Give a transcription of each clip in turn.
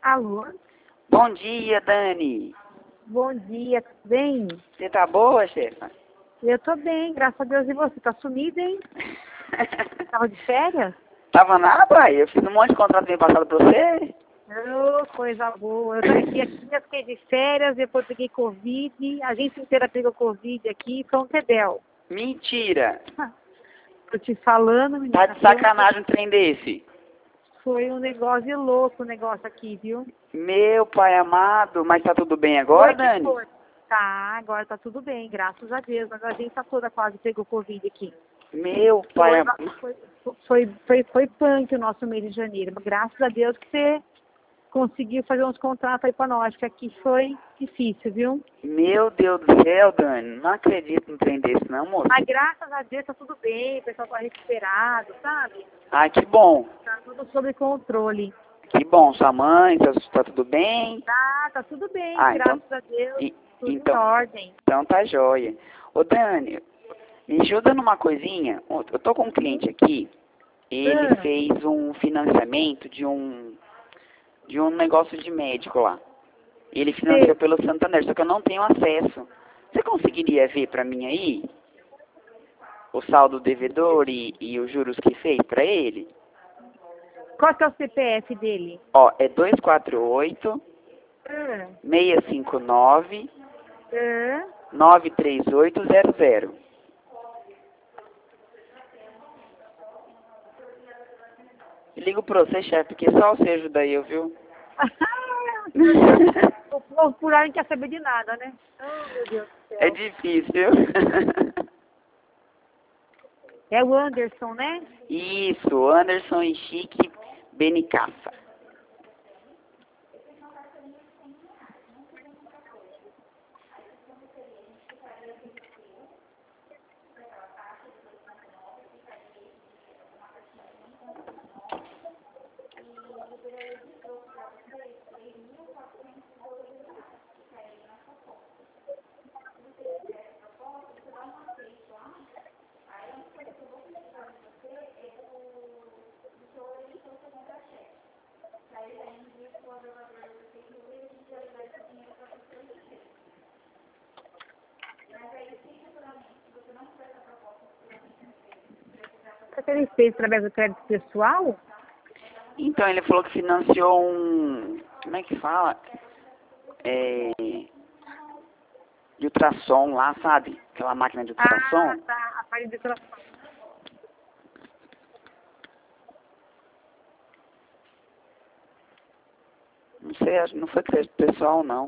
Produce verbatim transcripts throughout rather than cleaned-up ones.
Alô? Bom dia, Dani. Bom dia, tudo bem? Você tá boa, chefa? Eu tô bem, graças a Deus. E você? Tá sumida, hein? Tava de férias? Tava nada, pai. Eu fiz um monte de contrato bem passado pra você. Oh, coisa boa. Eu também aqui, eu fiquei de férias, depois peguei Covid. A gente inteira pegou Covid aqui, foi um tedel. Mentira. Tô te falando, Tá menina. de Foi um, sacanagem um trem desse. foi um negócio louco o negócio aqui, viu? Meu pai amado. Mas tá tudo bem agora, Foi que Dani? foi. Tá, agora tá tudo bem, graças a Deus. Mas a gente tá toda quase pegou Covid aqui. Meu pai Foi, amado. foi, foi, foi, foi punk o nosso mês de janeiro. Graças a Deus que você conseguiu fazer uns contratos aí pra nós, que aqui foi difícil, viu? Meu Deus do céu, Dani. Não acredito num trem desse, não, moço. Mas graças a Deus tá tudo bem, o pessoal tá recuperado, sabe? Ai, que bom. Tá tudo sob controle. Que bom. Sua mãe, tá, tá tudo bem? Tá, tá tudo bem, Ah, então... graças a Deus, e- tudo então, em ordem. então tá jóia. Ô, Dani, me ajuda numa coisinha. Eu tô com um cliente aqui. Ele Ah, fez um financiamento de um de um negócio de médico lá. Ele financiou sei. pelo Santander, só que eu não tenho acesso. Você conseguiria ver para mim aí o saldo devedor e, e os juros que fez para ele? Qual que é o C P F dele? Ó, é dois quatro oito, Ah, seis cinco nove, ah, nove três oito zero zero. Ligo pra você, chefe, porque só você ajuda eu, viu? O povo por aí não quer saber de nada, né? Oh, meu Deus do céu. É difícil. É o Anderson, né? Isso, Anderson e Chique Benicaça. O que ele fez através do crédito pessoal? Então, ele falou que financiou um... Como é que fala? É... De ultrassom lá, sabe? Aquela máquina de ultrassom. Ah, tá. Aparelho de coração. Não sei, acho que não foi crédito pessoal, não.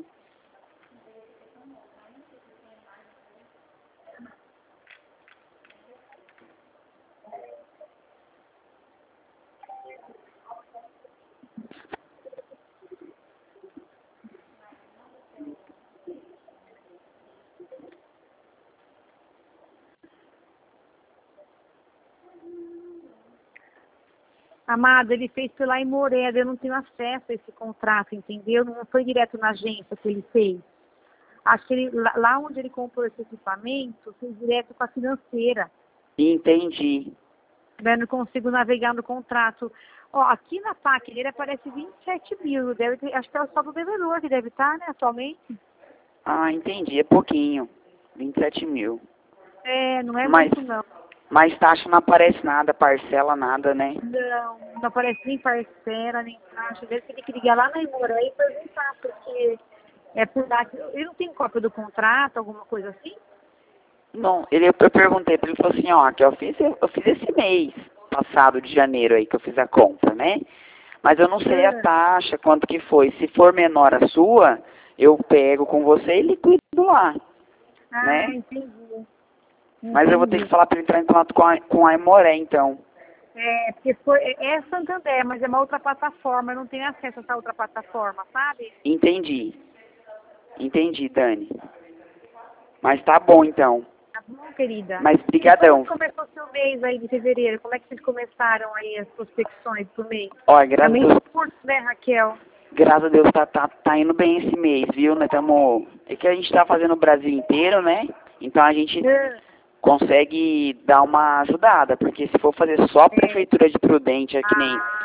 Amado, ele fez pela Imoreda, eu não tenho acesso a esse contrato, entendeu? Não foi direto na agência que ele fez. Acho que ele, lá lá onde ele comprou esse equipamento, fez direto com a financeira. Entendi. Né? Não consigo navegar no contrato. Ó, aqui na P A C dele aparece vinte e sete mil. Deve ter, acho que é o saldo devedor que deve estar, né, atualmente. Ah, entendi. É pouquinho. vinte e sete mil. É, não é Mas, muito não. mas taxa não aparece nada, parcela nada, né? Não, não aparece nem parcela, nem taxa. Deve ter que ligar lá na Imoré e perguntar, porque é por lá que... Ele não tem cópia do contrato, alguma coisa assim? Não, ele, eu perguntei pra ele, falou assim, ó, que eu fiz, eu fiz esse mês passado de janeiro aí, que eu fiz a compra, né? Mas eu não sei a Ah, taxa, quanto que foi. Se for menor a sua, eu pego com você e liquido lá, ah, né? entendi. Mas eu vou ter que Entendi. falar pra ele entrar em contato com a, com a Aimoré, então. É, porque foi, é Santander, mas é uma outra plataforma. Eu não tenho acesso a essa outra plataforma, sabe? Entendi. Entendi, Dani. Mas tá bom, então. Tá bom, querida? Mas E como brigadão. que começou o seu mês aí de fevereiro? Como é que vocês começaram aí as prospecções do mês? Olha, graças a Também Deus, curto, né, Raquel? graças a Deus tá, tá, tá indo bem esse mês, viu? Nós tamo... É que a gente tá fazendo o Brasil inteiro, né? Então a gente Ah, consegue dar uma ajudada, porque se for fazer só a é. prefeitura de Prudente, é que nem Ah, não dá.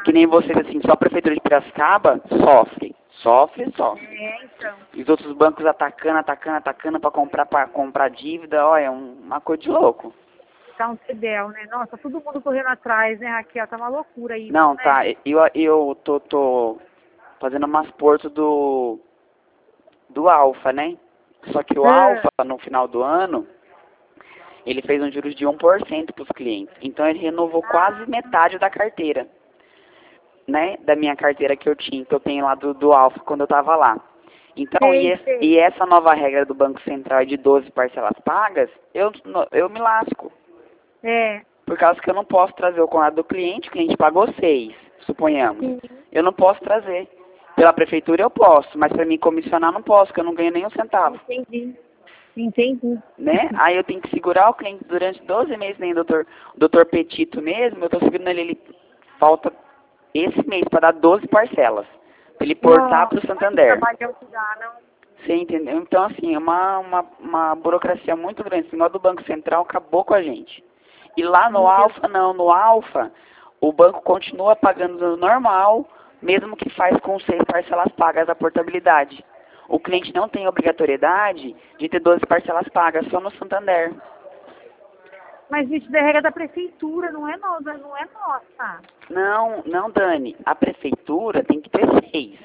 que nem vocês, assim, só a Prefeitura de Piracicaba sofre. Sofre, sofre. É, então. E os outros bancos atacando, atacando, atacando para comprar, para comprar dívida, olha, é um, uma coisa de louco. Tá um cedel, né? Nossa, todo mundo correndo atrás, né, Raquel? Tá uma loucura isso, Não, né? tá, eu, eu tô, tô fazendo umas portas do, do Alfa, né? Só que o Ah, Alfa, no final do ano, ele fez um juros de um por cento para os clientes. Então ele renovou quase metade da carteira, né? Da minha carteira que eu tinha, que eu tenho lá do, do Alfa quando eu tava lá. Então, e, sei, esse, sei. e essa nova regra do Banco Central de doze parcelas pagas, eu, eu me lasco. É. Por causa que eu não posso trazer o contrato do cliente, o cliente pagou seis, suponhamos. Sim. Eu não posso trazer. Pela prefeitura eu posso, mas para mim comissionar não posso, porque eu não ganho nem um centavo. Entendi. Entendi. Né? Aí eu tenho que segurar o cliente durante doze meses, nem o doutor, o doutor Petito mesmo, eu tô segurando ele, ele falta esse mês para dar doze parcelas. Pra ele portar para o Santander. Trabalhão que dá, não? Você entendeu? Então, assim, é uma, uma, uma burocracia muito grande. O sinal do Banco Central acabou com a gente. E lá no Alfa, não. No Alfa, o banco continua pagando normal, mesmo que faz com seis parcelas pagas a portabilidade. O cliente não tem obrigatoriedade de ter doze parcelas pagas, só no Santander. Mas isso é regra da prefeitura, não é nossa, não é nossa. Não, não, Dani. A prefeitura tem que ter seis.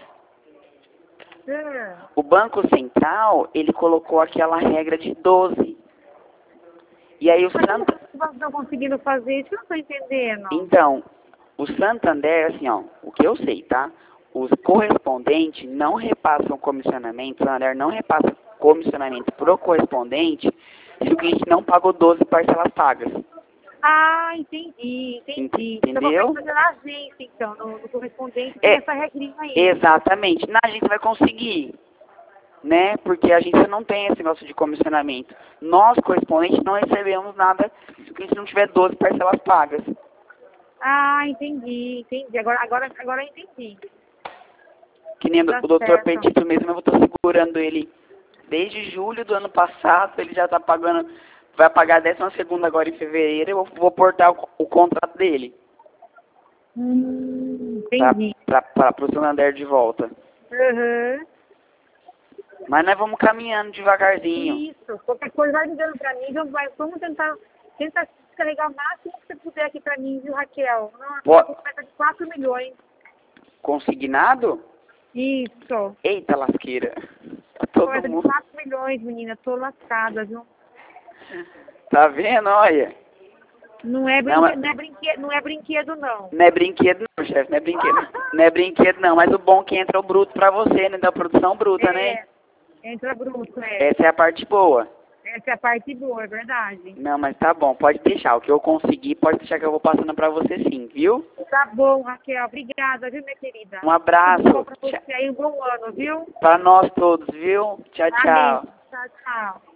É. O Banco Central, ele colocou aquela regra de doze. E aí o Mas Santander... como vocês estão conseguindo fazer isso? Eu não estou entendendo. Então, o Santander, assim, ó, o que eu sei, tá? Os correspondentes não repassam comissionamento, o Santander não repassa comissionamento pro correspondente se o cliente não pagou doze parcelas pagas. Ah, entendi, entendi. Entendeu? Então, fazer na agência, então, no, no correspondente, tem É, essa regrinha aí. Exatamente. Na agência vai conseguir, né? Porque a agência não tem esse negócio de comissionamento. Nós, correspondentes, não recebemos nada se o cliente não tiver doze parcelas pagas. Ah, entendi, entendi. Agora, agora, agora eu entendi. Que nem Tá o doutor certo. Petito mesmo, eu estou segurando ele desde julho do ano passado, ele já está pagando, vai pagar a décima segunda agora em fevereiro, eu vou portar o, o contrato dele. Hum, entendi. Para o Santander de volta. Uhum. Mas nós vamos caminhando devagarzinho. Isso. Qualquer coisa vai ligando pra mim, vamos, vai, vamos tentar, tentar descarregar o máximo que você puder aqui pra mim, viu, Raquel? Nossa, Pode. meta de quatro milhões. Consignado? Isso. Eita lasqueira. Tá todo Meta de mundo. quatro milhões, menina. Tô lascada, viu? Tá vendo? Olha. Não é, Não, brinque... mas- não, é brinquedo, não é brinquedo, não. Não é brinquedo não, chefe. Não é brinquedo. Não é brinquedo não. Mas o bom é que entra o bruto pra você, né? Da produção bruta, né? É, entra bruto, é. Essa é a parte boa. Essa é a parte boa, é verdade. Não, mas tá bom. Pode deixar. O que eu conseguir, pode deixar que eu vou passando pra você sim, viu? Tá bom, Raquel. Obrigada, viu, minha querida? Um abraço. Tudo bom pra Tchau. você aí, um bom ano, viu? Pra nós todos, viu? Tchau, tchau. Amém. Tchau, tchau.